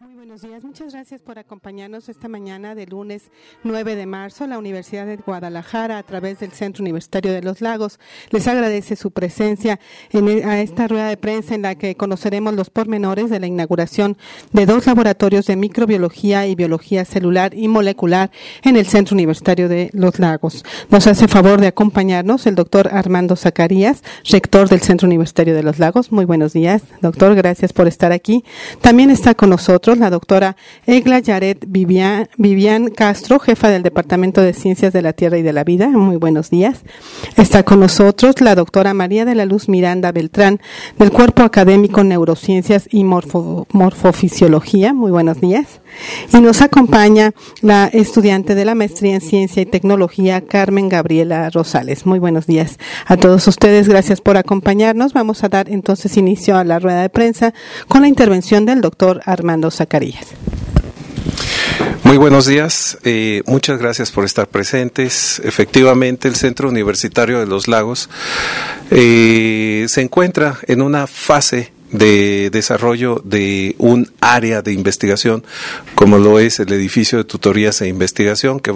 Muy buenos días, muchas gracias por acompañarnos esta mañana de lunes 9 de marzo. La Universidad de Guadalajara, a través del Centro Universitario de los Lagos, les agradece su presencia a esta rueda de prensa en la que conoceremos los pormenores de la inauguración de 2 laboratorios de microbiología y biología celular y molecular en el Centro Universitario de los Lagos. Nos hace favor de acompañarnos el doctor Armando Zacarías, rector del Centro Universitario de los Lagos. Muy buenos días, doctor, gracias por estar aquí. También está con nosotros la doctora Egla Yaret Vivian Castro, jefa del Departamento de Ciencias de la Tierra y de la Vida. Muy buenos días. Está con nosotros la doctora María de la Luz Miranda Beltrán, del Cuerpo Académico Neurociencias y Morfofisiología. Muy buenos días. Y nos acompaña la estudiante de la maestría en Ciencia y Tecnología, Carmen Gabriela Rosales. Muy buenos días a todos ustedes. Gracias por acompañarnos. Vamos a dar entonces inicio a la rueda de prensa con la intervención del doctor Armando Zacarías. Muy buenos días, muchas gracias por estar presentes. Efectivamente, el Centro Universitario de los Lagos se encuentra en una fase de desarrollo de un área de investigación, como lo es el edificio de tutorías e investigación, que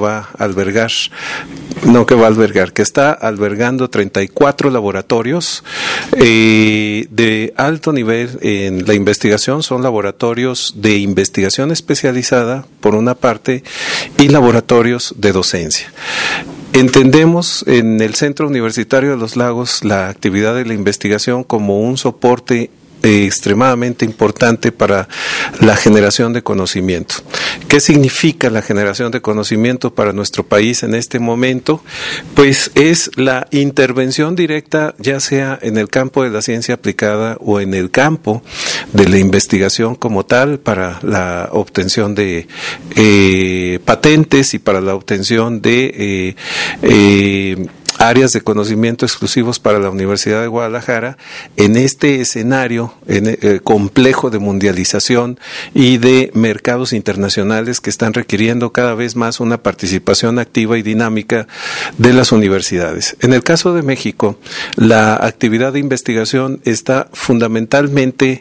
está albergando 34 laboratorios de alto nivel en la investigación. Son laboratorios de investigación especializada, por una parte, y laboratorios de docencia. Entendemos en el Centro Universitario de los Lagos la actividad de la investigación como un soporte extremadamente importante para la generación de conocimiento. ¿Qué significa la generación de conocimiento para nuestro país en este momento? Pues es la intervención directa, ya sea en el campo de la ciencia aplicada o en el campo de la investigación como tal, para la obtención de patentes y para la obtención de áreas de conocimiento exclusivos para la Universidad de Guadalajara, en este escenario complejo de mundialización y de mercados internacionales que están requiriendo cada vez más una participación activa y dinámica de las universidades. En el caso de México, la actividad de investigación está fundamentalmente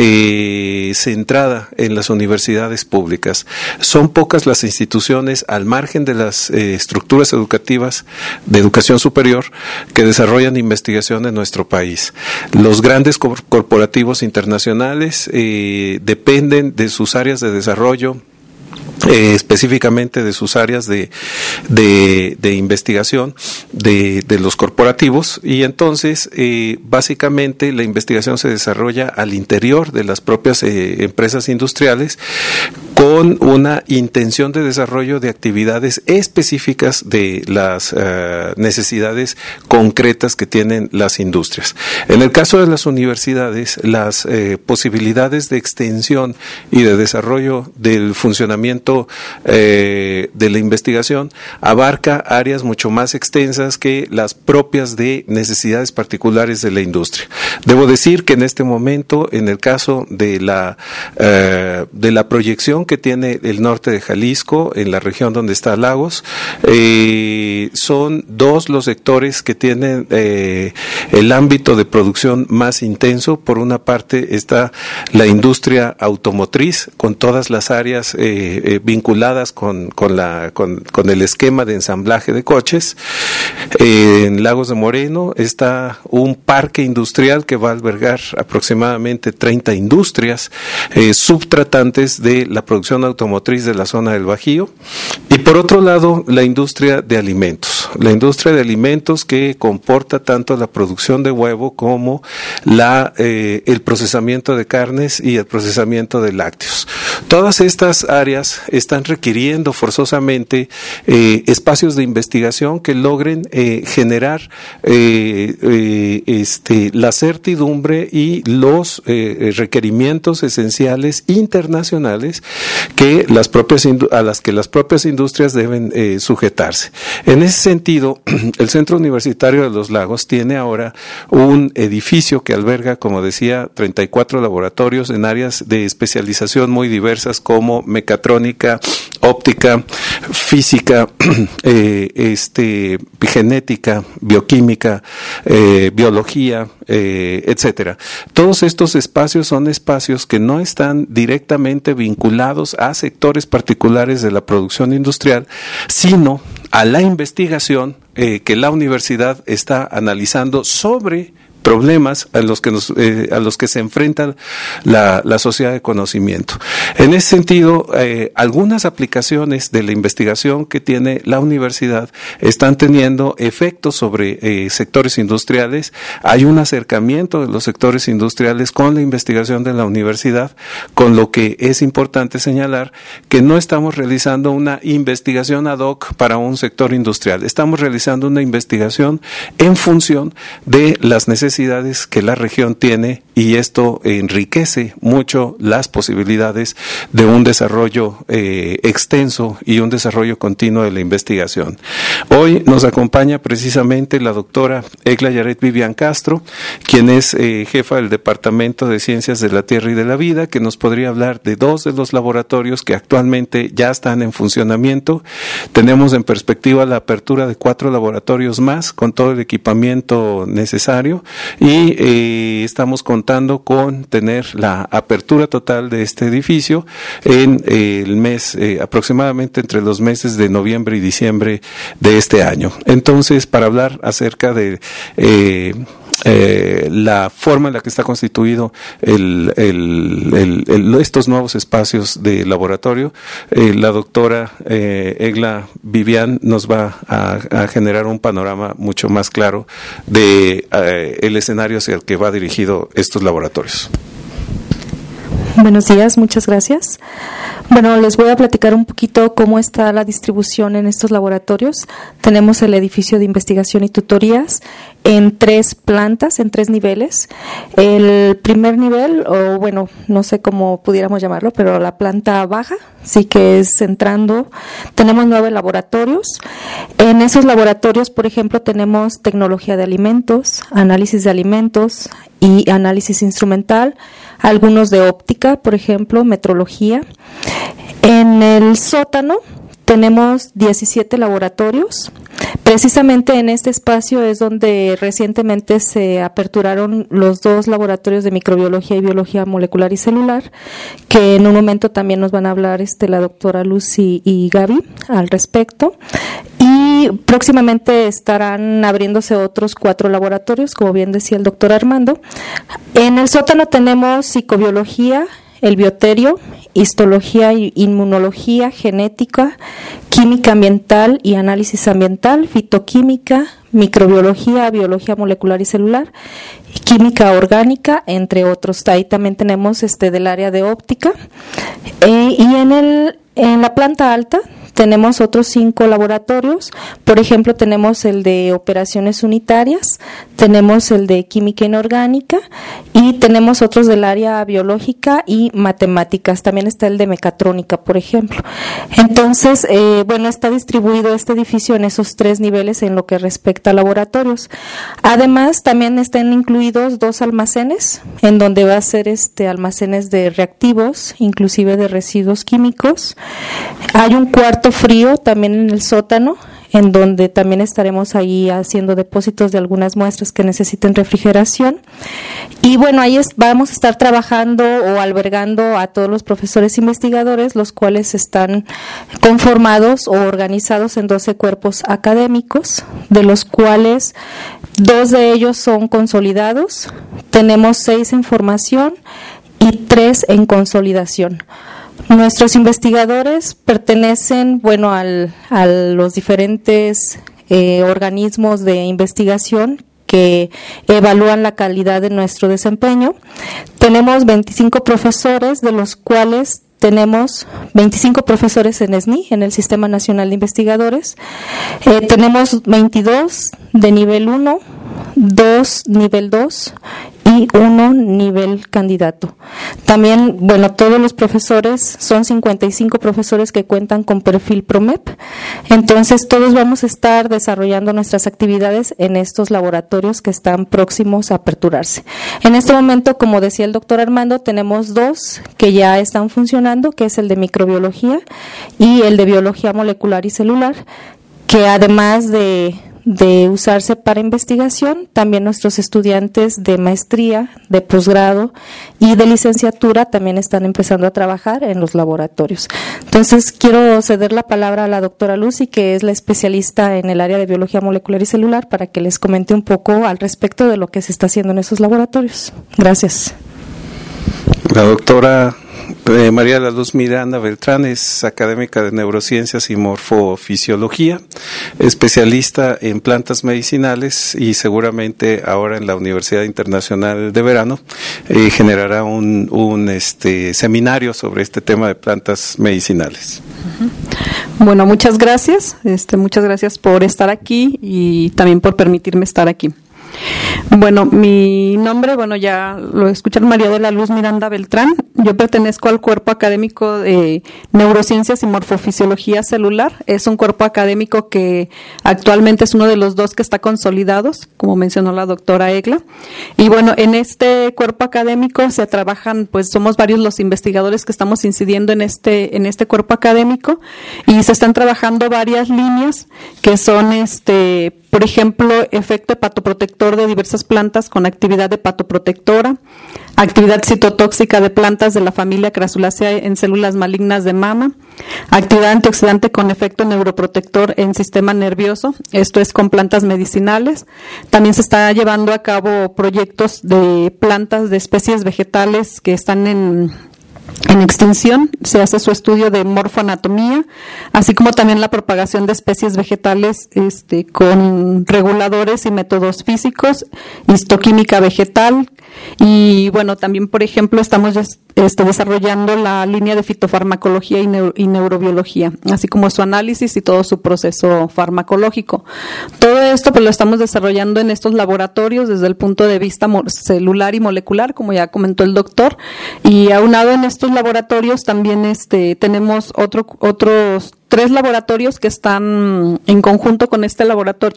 centrada en las universidades públicas. Son pocas las instituciones, al margen de las estructuras educativas de educación superior, que desarrollan investigación en nuestro país. Los grandes corporativos internacionales dependen de sus áreas de desarrollo, específicamente de sus áreas de investigación de los corporativos, y entonces básicamente la investigación se desarrolla al interior de las propias empresas industriales, con una intención de desarrollo de actividades específicas de las necesidades concretas que tienen las industrias. En el caso de las universidades, las posibilidades de extensión y de desarrollo del funcionamiento de la investigación abarca áreas mucho más extensas que las propias de necesidades particulares de la industria. Debo decir que en este momento, en el caso de la proyección que tiene el norte de Jalisco, en la región donde está Lagos, son 2 los sectores que tienen el ámbito de producción más intenso. Por una parte está la industria automotriz, con todas las áreas vinculadas con el esquema de ensamblaje de coches. En Lagos de Moreno está un parque industrial que va a albergar aproximadamente 30 industrias subtratantes de la producción automotriz de la zona del Bajío. Y por otro lado, la industria de alimentos. La industria de alimentos, que comporta tanto la producción de huevo como el procesamiento de carnes y el procesamiento de lácteos. Todas estas áreas están requiriendo forzosamente espacios de investigación que logren generar la certidumbre y los requerimientos esenciales internacionales a las que las propias industrias deben sujetarse. En ese sentido, el Centro Universitario de los Lagos tiene ahora un edificio que alberga, como decía, 34 laboratorios en áreas de especialización muy diversas, como mecatrónica, óptica, física, genética, bioquímica, biología, etcétera. Todos estos espacios son espacios que no están directamente vinculados a sectores particulares de la producción industrial, sino a la investigación que la universidad está analizando sobre problemas a los que se enfrenta la sociedad de conocimiento. En ese sentido, algunas aplicaciones de la investigación que tiene la universidad están teniendo efectos sobre sectores industriales. Hay un acercamiento de los sectores industriales con la investigación de la universidad, con lo que es importante señalar que no estamos realizando una investigación ad hoc para un sector industrial. Estamos realizando una investigación en función de las necesidades que la región tiene, y esto enriquece mucho las posibilidades de un desarrollo extenso y un desarrollo continuo de la investigación. Hoy nos acompaña precisamente la doctora Egla Yaret Vivian Castro, quien es jefa del Departamento de Ciencias de la Tierra y de la Vida, que nos podría hablar de 2 de los laboratorios que actualmente ya están en funcionamiento. Tenemos en perspectiva la apertura de 4 laboratorios más con todo el equipamiento necesario, y estamos contando con tener la apertura total de este edificio en el mes, aproximadamente entre los meses de noviembre y diciembre de este año. Entonces, para hablar acerca de la forma en la que está constituido estos nuevos espacios de laboratorio, la doctora Egla Vivian nos va a generar un panorama mucho más claro de el escenario hacia el que va dirigido estos laboratorios. Buenos días, muchas gracias. Bueno, les voy a platicar un poquito cómo está la distribución en estos laboratorios. Tenemos el edificio de investigación y tutorías en 3 plantas, en 3 niveles. El primer nivel, o bueno, no sé cómo pudiéramos llamarlo, pero la planta baja, sí que es entrando, tenemos 9 laboratorios. En esos laboratorios, por ejemplo, tenemos tecnología de alimentos, análisis de alimentos y análisis instrumental, algunos de óptica, por ejemplo, metrología. En el sótano tenemos 17 laboratorios. Precisamente en este espacio es donde recientemente se aperturaron los 2 laboratorios de microbiología y biología molecular y celular, que en un momento también nos van a hablar la doctora Lucy y Gaby al respecto. Y próximamente estarán abriéndose otros 4 laboratorios, como bien decía el doctor Armando. En el sótano tenemos psicobiología, el bioterio, histología, inmunología, genética, química ambiental y análisis ambiental, fitoquímica, microbiología, biología molecular y celular, química orgánica, entre otros. Ahí también tenemos del área de óptica. Y en la planta alta tenemos otros 5 laboratorios. Por ejemplo, tenemos el de operaciones unitarias, tenemos el de química inorgánica y tenemos otros del área biológica y matemáticas. También está el de mecatrónica, por ejemplo. Entonces, bueno, está distribuido este edificio en esos 3 niveles en lo que respecta a laboratorios. Además, también están incluidos 2 almacenes, en donde va a ser almacenes de reactivos, inclusive de residuos químicos. Hay un cuarto frío también en el sótano, en donde también estaremos ahí haciendo depósitos de algunas muestras que necesiten refrigeración. Y bueno, ahí vamos a estar trabajando o albergando a todos los profesores investigadores, los cuales están conformados o organizados en 12 cuerpos académicos, de los cuales 2 de ellos son consolidados, tenemos 6 en formación y 3 en consolidación. Nuestros investigadores pertenecen, bueno, a los diferentes organismos de investigación que evalúan la calidad de nuestro desempeño. Tenemos 25 profesores, de los cuales tenemos 25 profesores en SNI, en el Sistema Nacional de Investigadores. Tenemos 22 de nivel 1, 2 nivel 2 y 1 nivel candidato. También, bueno, todos los profesores, son 55 profesores que cuentan con perfil PROMEP. Entonces, todos vamos a estar desarrollando nuestras actividades en estos laboratorios que están próximos a aperturarse. En este momento, como decía el doctor Armando, tenemos 2 que ya están funcionando, que es el de microbiología y el de biología molecular y celular, que además de de usarse para investigación, también nuestros estudiantes de maestría, de posgrado y de licenciatura también están empezando a trabajar en los laboratorios. Entonces, quiero ceder la palabra a la doctora Lucy, que es la especialista en el área de biología molecular y celular, para que les comente un poco al respecto de lo que se está haciendo en esos laboratorios. Gracias. La doctora María de la Luz Miranda Beltrán es académica de neurociencias y morfofisiología, especialista en plantas medicinales y seguramente ahora en la Universidad Internacional de Verano generará un seminario sobre este tema de plantas medicinales. Bueno, muchas gracias. Muchas gracias por estar aquí y también por permitirme estar aquí. Bueno, mi nombre, ya lo escucharon, María de la Luz Miranda Beltrán. Yo pertenezco al cuerpo académico de neurociencias y morfofisiología celular. Es un cuerpo académico que actualmente es uno de los dos que está consolidados, como mencionó la doctora Egla. Y bueno, en este cuerpo académico se trabajan, somos varios los investigadores que estamos incidiendo en este cuerpo académico y se están trabajando varias líneas que son por ejemplo, efecto hepatoprotector de diversas plantas con actividad hepatoprotectora, actividad citotóxica de plantas de la familia Crassulaceae en células malignas de mama, actividad antioxidante con efecto neuroprotector en sistema nervioso, esto es con plantas medicinales. También se está llevando a cabo proyectos de plantas de especies vegetales que están en extinción, se hace su estudio de morfoanatomía, así como también la propagación de especies vegetales con reguladores y métodos físicos, histoquímica vegetal y también por ejemplo estamos desarrollando la línea de fitofarmacología y neurobiología, así como su análisis y todo su proceso farmacológico. Todo esto lo estamos desarrollando en estos laboratorios desde el punto de vista celular y molecular, como ya comentó el doctor, y aunado en estos laboratorios también tenemos otros 3 laboratorios que están en conjunto con este laboratorio,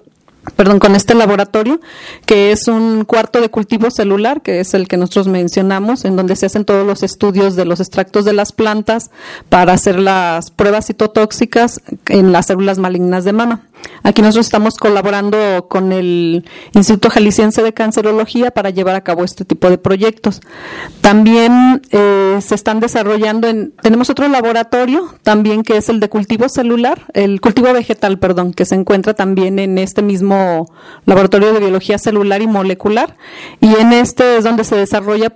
que es un cuarto de cultivo celular, que es el que nosotros mencionamos, en donde se hacen todos los estudios de los extractos de las plantas para hacer las pruebas citotóxicas en las células malignas de mama. Aquí nosotros estamos colaborando con el Instituto Jalisciense de Cancerología para llevar a cabo este tipo de proyectos. También se están desarrollando, tenemos otro laboratorio también que es el de cultivo celular, el cultivo vegetal, que se encuentra también en este mismo laboratorio de biología celular y molecular, y en este es donde se desarrolla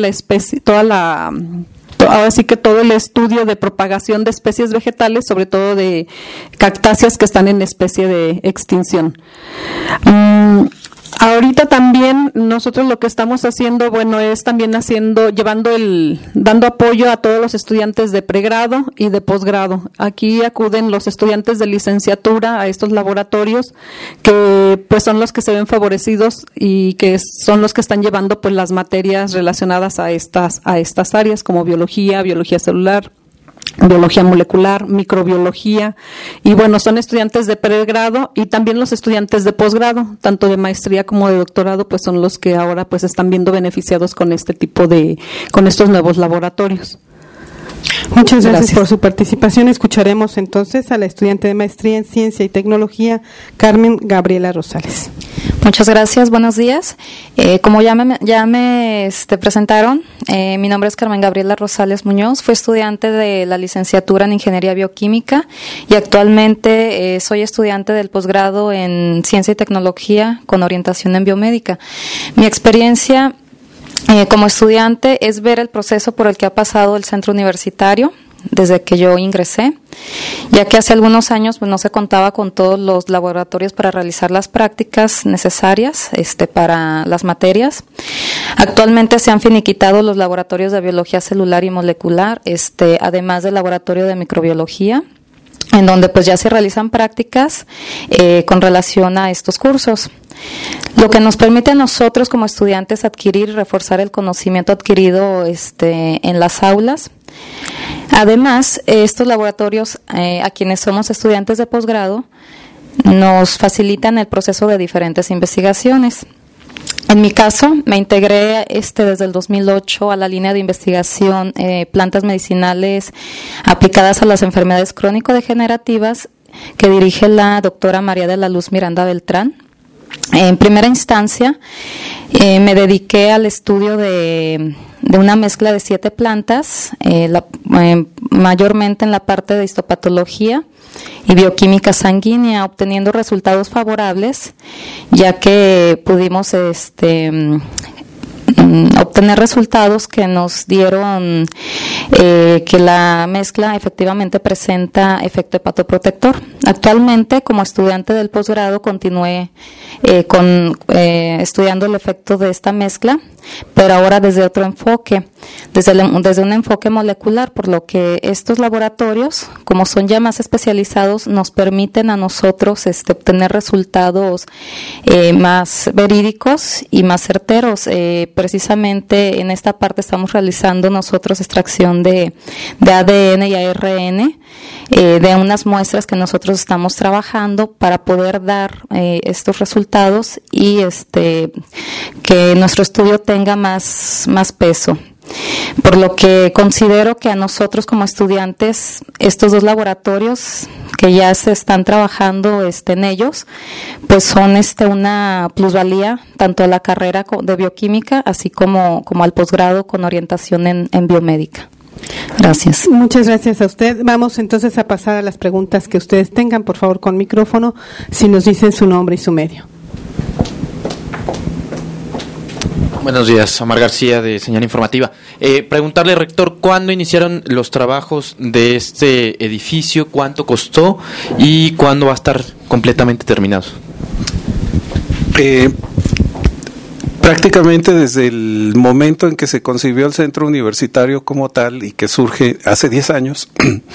ahora sí que todo el estudio de propagación de especies vegetales, sobre todo de cactáceas que están en especie de extinción. Ahorita también nosotros lo que estamos haciendo, es también dando apoyo a todos los estudiantes de pregrado y de posgrado. Aquí acuden los estudiantes de licenciatura a estos laboratorios que son los que se ven favorecidos y que son los que están llevando las materias relacionadas a estas áreas como biología celular, biología molecular, microbiología, y son estudiantes de pregrado y también los estudiantes de posgrado, tanto de maestría como de doctorado, son los que ahora están viendo beneficiados con con estos nuevos laboratorios. Muchas gracias por su participación. Escucharemos entonces a la estudiante de maestría en Ciencia y Tecnología, Carmen Gabriela Rosales. Muchas gracias, buenos días. Como ya me presentaron, mi nombre es Carmen Gabriela Rosales Muñoz, fui estudiante de la licenciatura en Ingeniería Bioquímica y actualmente soy estudiante del posgrado en Ciencia y Tecnología con orientación en biomédica. Mi experiencia como estudiante es ver el proceso por el que ha pasado el centro universitario desde que yo ingresé, ya que hace algunos años no se contaba con todos los laboratorios para realizar las prácticas necesarias para las materias. Actualmente se han finiquitado los laboratorios de biología celular y molecular, además del laboratorio de microbiología, en donde ya se realizan prácticas con relación a estos cursos. Lo que nos permite a nosotros como estudiantes adquirir y reforzar el conocimiento adquirido en las aulas. Además, estos laboratorios, a quienes somos estudiantes de posgrado, nos facilitan el proceso de diferentes investigaciones. En mi caso, me integré desde el 2008 a la línea de investigación plantas medicinales aplicadas a las enfermedades crónico-degenerativas que dirige la doctora María de la Luz Miranda Beltrán. En primera instancia, me dediqué al estudio de una mezcla de 7 plantas, mayormente en la parte de histopatología y bioquímica sanguínea, obteniendo resultados favorables, ya que pudimos obtener resultados que nos dieron que la mezcla efectivamente presenta efecto hepatoprotector. Actualmente, como estudiante del posgrado, continué estudiando el efecto de esta mezcla, pero ahora desde otro enfoque, desde un enfoque molecular, por lo que estos laboratorios, como son ya más especializados, nos permiten a nosotros obtener resultados más verídicos y más certeros. Precisamente en esta parte estamos realizando nosotros extracción de ADN y ARN de unas muestras que nosotros estamos trabajando para poder dar estos resultados y que nuestro estudio tenga más peso. Por lo que considero que a nosotros como estudiantes, estos 2 laboratorios que ya se están trabajando en ellos, pues son una plusvalía tanto a la carrera de bioquímica así como al posgrado con orientación en biomédica. Gracias. Muchas gracias a usted. Vamos entonces a pasar a las preguntas que ustedes tengan, por favor, con micrófono, si nos dicen su nombre y su medio. Buenos días, Omar García de Señal Informativa. Preguntarle, rector, ¿cuándo iniciaron los trabajos de este edificio? ¿Cuánto costó? ¿Y cuándo va a estar completamente terminado? Prácticamente desde el momento en que se concibió el centro universitario como tal y que surge hace 10 años,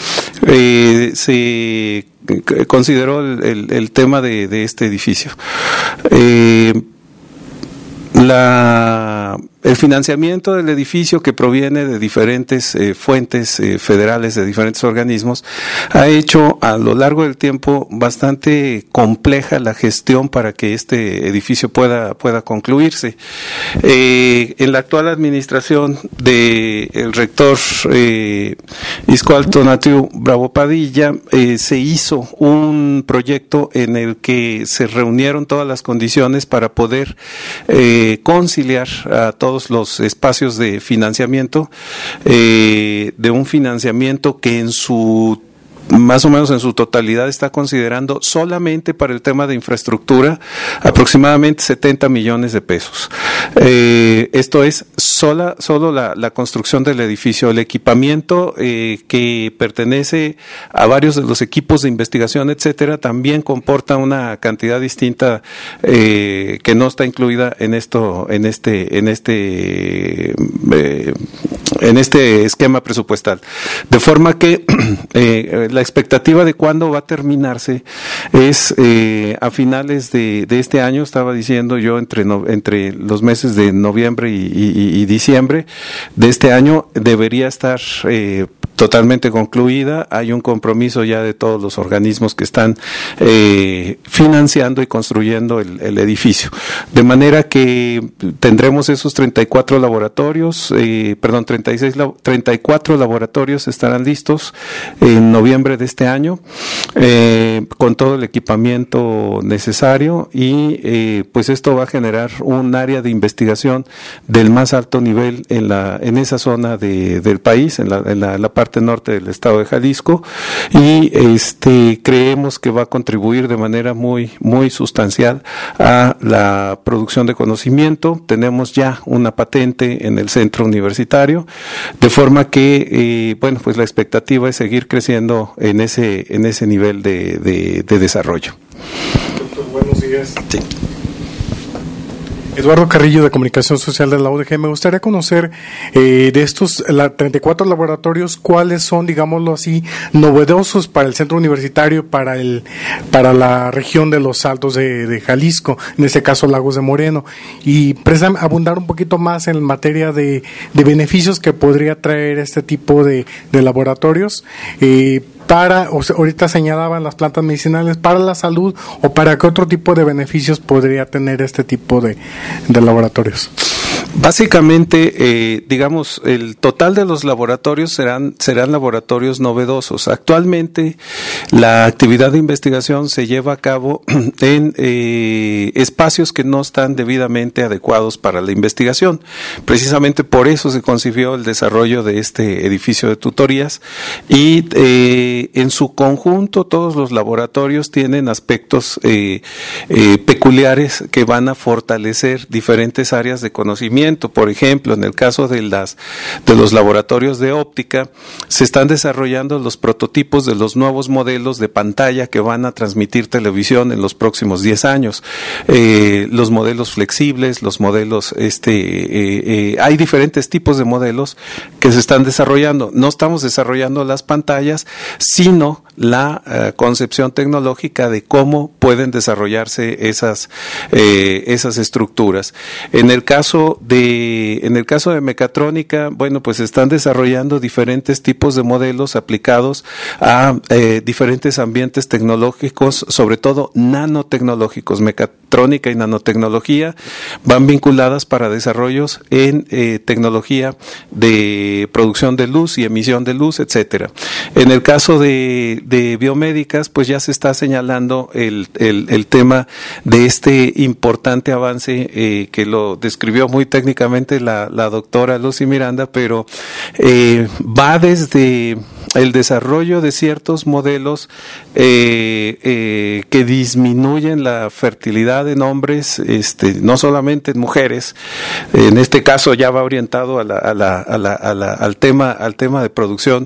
se consideró el tema de este edificio. El financiamiento del edificio, que proviene de diferentes fuentes federales, de diferentes organismos, ha hecho a lo largo del tiempo bastante compleja la gestión para que este edificio pueda concluirse. En la actual administración del rector Iscoal Tonatiu Bravo Padilla, se hizo un proyecto en el que se reunieron todas las condiciones para poder conciliar a todos los espacios de financiamiento, de un financiamiento que más o menos en su totalidad está considerando solamente para el tema de infraestructura aproximadamente 70 millones de pesos. Esto es solo la construcción del edificio. El equipamiento que pertenece a varios de los equipos de investigación, etcétera, también comporta una cantidad distinta que no está incluida en este esquema presupuestal. De forma que la expectativa de cuándo va a terminarse es a finales de este año, estaba diciendo yo, entre los meses de noviembre y diciembre de este año debería estar totalmente concluida. Hay un compromiso ya de todos los organismos que están financiando y construyendo el edificio. De manera que tendremos esos 34 laboratorios, 34 laboratorios estarán listos en noviembre de este año, con todo el equipamiento necesario y pues esto va a generar un área de investigación del más alto nivel en esa zona del país, en la parte norte del estado de Jalisco, y creemos que va a contribuir de manera muy, muy sustancial a la producción de conocimiento. Tenemos ya una patente en el centro universitario, de forma que pues la expectativa es seguir creciendo en ese nivel de desarrollo. Doctor, buenos días. Sí. Eduardo Carrillo, de Comunicación Social de la UDG. Me gustaría conocer de estos 34 laboratorios, cuáles son, digámoslo así, novedosos para el centro universitario, para la región de los Altos de Jalisco, en este caso Lagos de Moreno, y abundar un poquito más en materia de beneficios que podría traer este tipo de laboratorios. Ahorita señalaban las plantas medicinales para la salud, o para qué otro tipo de beneficios podría tener este tipo de laboratorios. Básicamente, digamos, el total de los laboratorios serán laboratorios novedosos. Actualmente, la actividad de investigación se lleva a cabo en espacios que no están debidamente adecuados para la investigación. Precisamente por eso se concibió el desarrollo de este edificio de tutorías y en su conjunto todos los laboratorios tienen aspectos peculiares que van a fortalecer diferentes áreas de conocimiento. Por ejemplo, en el caso de los laboratorios de óptica, se están desarrollando los prototipos de los nuevos modelos de pantalla que van a transmitir televisión en los próximos 10 años. Los modelos flexibles, los modelos, hay diferentes tipos de modelos que se están desarrollando. No estamos desarrollando las pantallas, sino la concepción tecnológica de cómo pueden desarrollarse esas estructuras. En el caso de mecatrónica, bueno, pues están desarrollando diferentes tipos de modelos aplicados a diferentes ambientes tecnológicos, sobre todo nanotecnológicos. Mecatrónica y nanotecnología van vinculadas para desarrollos en tecnología de producción de luz y emisión de luz, etcétera. En el caso de biomédicas, pues ya se está señalando el tema de este importante avance que lo describió muy técnicamente la doctora Lucy Miranda, pero va desde el desarrollo de ciertos modelos que disminuyen la fertilidad en hombres, no solamente en mujeres. En este caso ya va orientado al tema de producción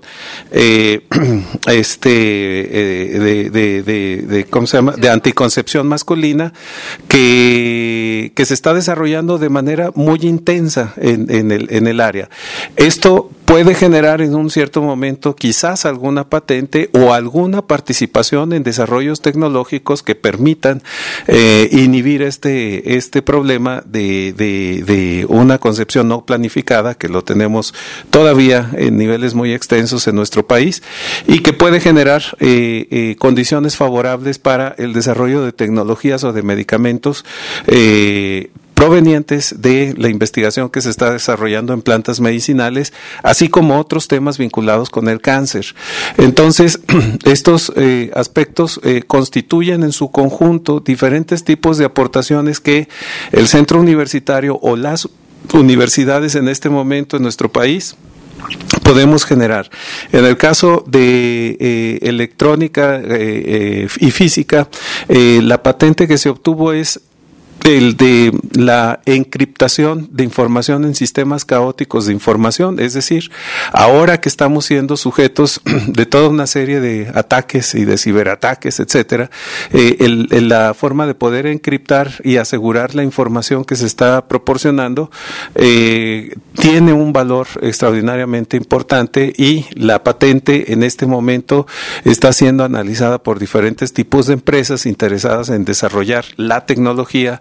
¿cómo se llama? De anticoncepción masculina que se está desarrollando de manera muy intensa en el área. Esto puede generar en un cierto momento quizás alguna patente o alguna participación en desarrollos tecnológicos que permitan inhibir este problema de una concepción no planificada, que lo tenemos todavía en niveles muy extensos en nuestro país, y que puede generar condiciones favorables para el desarrollo de tecnologías o de medicamentos provenientes de la investigación que se está desarrollando en plantas medicinales, así como otros temas vinculados con el cáncer. Entonces, estos aspectos constituyen en su conjunto diferentes tipos de aportaciones que el centro universitario o las universidades en este momento en nuestro país podemos generar. En el caso de electrónica y física, la patente que se obtuvo es el de la encriptación de información en sistemas caóticos de información, es decir, ahora que estamos siendo sujetos de toda una serie de ataques y de ciberataques, etcétera, la forma de poder encriptar y asegurar la información que se está proporcionando tiene un valor extraordinariamente importante, y la patente en este momento está siendo analizada por diferentes tipos de empresas interesadas en desarrollar la tecnología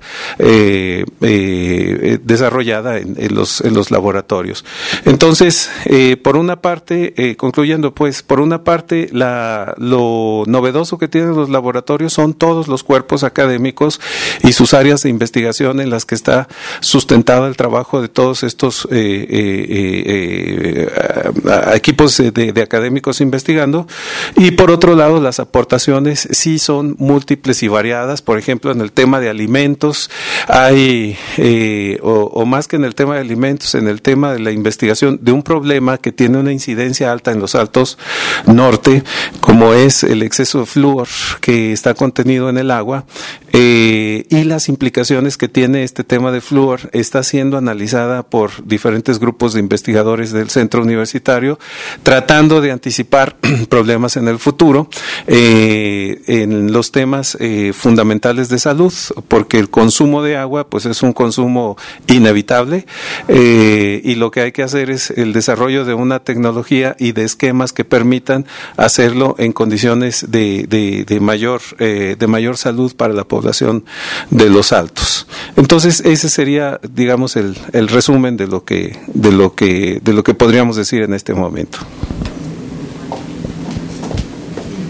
desarrollada en los laboratorios. Entonces, por una parte, concluyendo, pues, por una parte, lo novedoso que tienen los laboratorios son todos los cuerpos académicos y sus áreas de investigación en las que está sustentado el trabajo de todos estos equipos de académicos investigando, y por otro lado, las aportaciones sí son múltiples y variadas. Por ejemplo, en el tema de alimentos, hay, o más que en el tema de alimentos, en el tema de la investigación de un problema que tiene una incidencia alta en los Altos Norte, como es el exceso de flúor que está contenido en el agua, y las implicaciones que tiene este tema de flúor está siendo analizada por diferentes grupos de investigadores del centro universitario, tratando de anticipar problemas en el futuro en los temas fundamentales de salud, porque el consumo de agua pues es un consumo inevitable, y lo que hay que hacer es el desarrollo de una tecnología y de esquemas que permitan hacerlo en condiciones de mayor salud para la población de los Altos. Entonces, ese sería, digamos, el resumen de lo que podríamos decir en este momento.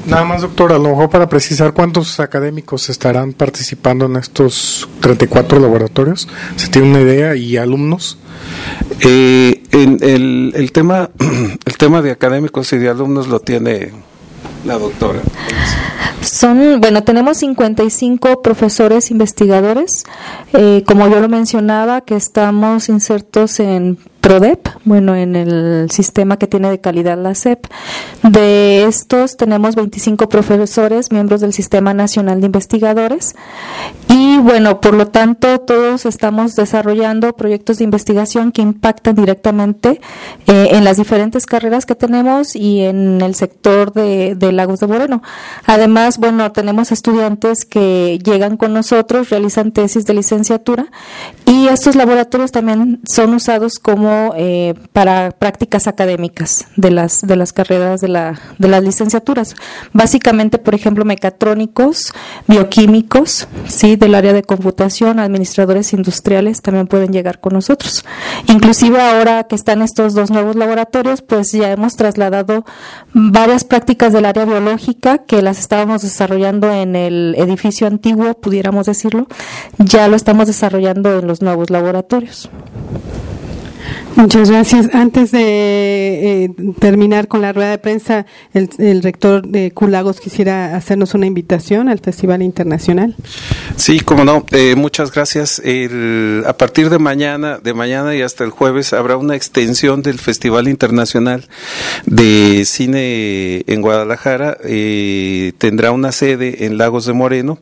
Nada más, doctor, a lo mejor para precisar, ¿cuántos académicos estarán participando en estos 34 laboratorios? ¿Se tiene una idea? ¿Y alumnos? En el tema de académicos y de alumnos lo tiene la doctora. Tenemos 55 profesores investigadores, como yo lo mencionaba, que estamos insertos en PRODEP, en el sistema que tiene de calidad la SEP. De estos tenemos 25 profesores, miembros del Sistema Nacional de Investigadores, y por lo tanto todos estamos desarrollando proyectos de investigación que impactan directamente en las diferentes carreras que tenemos y en el sector de Lagos de Moreno. Además, tenemos estudiantes que llegan con nosotros, realizan tesis de licenciatura, y estos laboratorios también son usados como para prácticas académicas de las carreras de las licenciaturas. Básicamente, por ejemplo, mecatrónicos, bioquímicos, sí, del área de computación, administradores industriales también pueden llegar con nosotros. Inclusive ahora que están estos 2 nuevos laboratorios, pues ya hemos trasladado varias prácticas del área biológica que las estábamos desarrollando en el edificio antiguo, pudiéramos decirlo, ya lo estamos desarrollando en los nuevos laboratorios. Muchas gracias. Antes de terminar con la rueda de prensa, el rector de QLagos quisiera hacernos una invitación al Festival Internacional. Sí, cómo no. Muchas gracias. A partir de mañana y hasta el jueves habrá una extensión del Festival Internacional de Cine en Guadalajara. Tendrá una sede en Lagos de Moreno.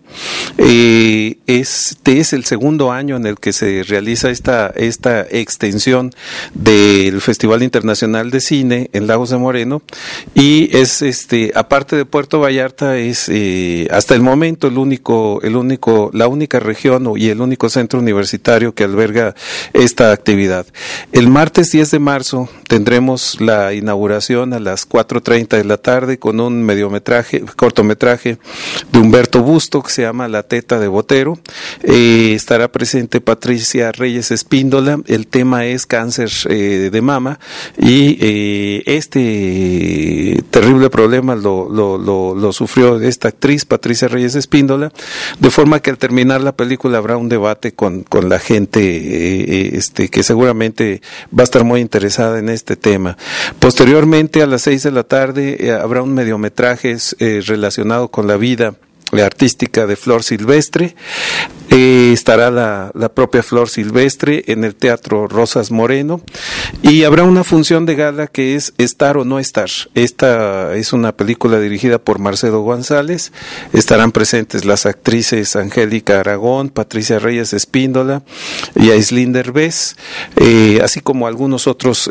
Este es el segundo año en el que se realiza esta extensión del Festival Internacional de Cine en Lagos de Moreno, y es aparte de Puerto Vallarta, es hasta el momento la única región y el único centro universitario que alberga esta actividad. El martes 10 de marzo tendremos la inauguración a las 4:30 de la tarde con un cortometraje de Humberto Busto que se llama La Teta de Botero. Estará presente Patricia Reyes Espíndola. El tema es cáncer de mama, y este terrible problema lo sufrió esta actriz Patricia Reyes Espíndola, de forma que al terminar la película habrá un debate con la gente que seguramente va a estar muy interesada en este tema. Posteriormente, a las 6 de la tarde habrá un mediometraje relacionado con la vida artística de Flor Silvestre. Estará la propia Flor Silvestre en el Teatro Rosas Moreno, y habrá una función de gala que es Estar o No Estar. Esta es una película dirigida por Marcelo González. Estarán presentes las actrices Angélica Aragón, Patricia Reyes Espíndola y Aislinn Derbez, así como algunos otros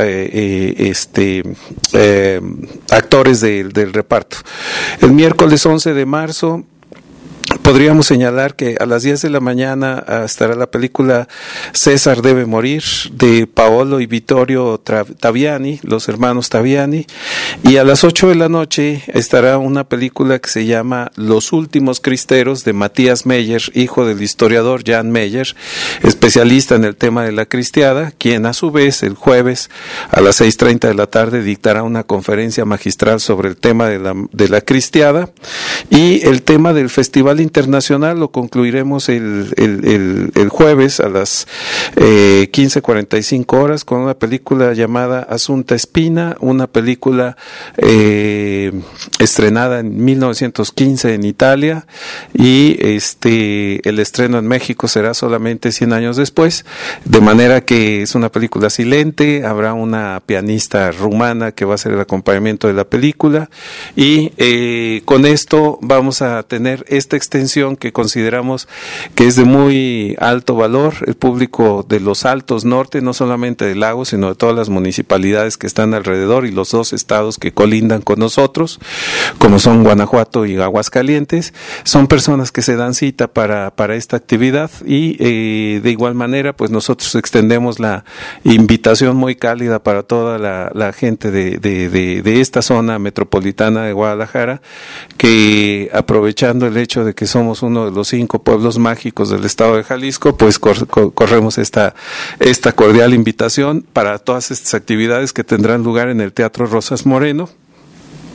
actores del reparto. El miércoles 11 de marzo podríamos señalar que a las 10 de la mañana estará la película César debe morir, de Paolo y Vittorio Taviani, los hermanos Taviani, y a las 8 de la noche estará una película que se llama Los últimos cristeros, de Matías Meyer, hijo del historiador Jan Meyer, especialista en el tema de la cristiada, quien a su vez el jueves a las 6:30 de la tarde dictará una conferencia magistral sobre el tema de la cristiada. Y el tema del Festival Internacional lo concluiremos el jueves a las 15:45 horas con una película llamada Asunta Espina, una película estrenada en 1915 en Italia, y el estreno en México será solamente 100 años después, de manera que es una película silente. Habrá una pianista rumana que va a hacer el acompañamiento de la película, y con esto vamos a tener esta extensión que consideramos que es de muy alto valor. El público de los Altos Norte, no solamente de Lagos, sino de todas las municipalidades que están alrededor y los 2 estados que colindan con nosotros, como son Guanajuato y Aguascalientes, son personas que se dan cita para esta actividad, y de igual manera pues nosotros extendemos la invitación muy cálida para toda la gente de esta zona metropolitana de Guadalajara, que aprovechando el hecho de que somos uno de los 5 pueblos mágicos del estado de Jalisco, pues corremos esta cordial invitación para todas estas actividades que tendrán lugar en el Teatro Rosas Moreno.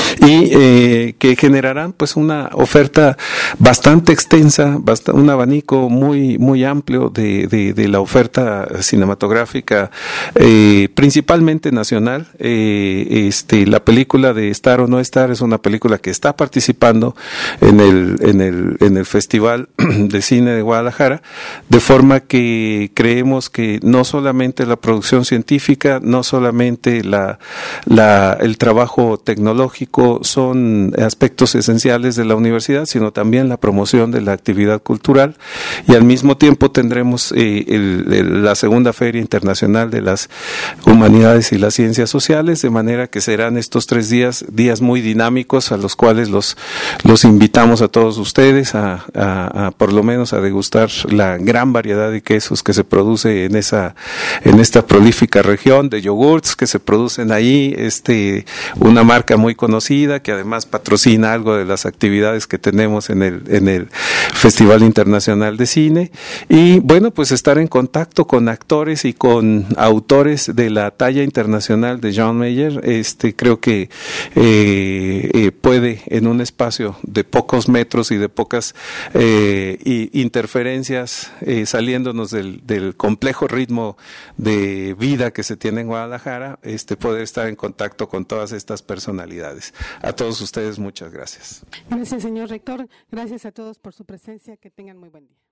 y que generarán pues una oferta bastante extensa, un abanico muy amplio de la oferta cinematográfica, principalmente nacional. La película de Estar o No Estar es una película que está participando en el Festival de Cine de Guadalajara, de forma que creemos que no solamente la producción científica, no solamente el trabajo tecnológico son aspectos esenciales de la universidad, sino también la promoción de la actividad cultural, y al mismo tiempo tendremos la segunda Feria Internacional de las Humanidades y las Ciencias Sociales, de manera que serán estos 3 días muy dinámicos, a los cuales los invitamos a todos ustedes a por lo menos a degustar la gran variedad de quesos que se produce en esta prolífica región, de yogurts que se producen ahí, una marca muy conocida que además patrocina algo de las actividades que tenemos en el Festival Internacional de Cine, y bueno, pues estar en contacto con actores y con autores de la talla internacional de John Mayer. Creo que puede, en un espacio de pocos metros y de pocas interferencias, saliéndonos del complejo ritmo de vida que se tiene en Guadalajara, poder estar en contacto con todas estas personalidades. A todos ustedes, muchas gracias. Gracias, señor rector. Gracias a todos por su presencia. Que tengan muy buen día.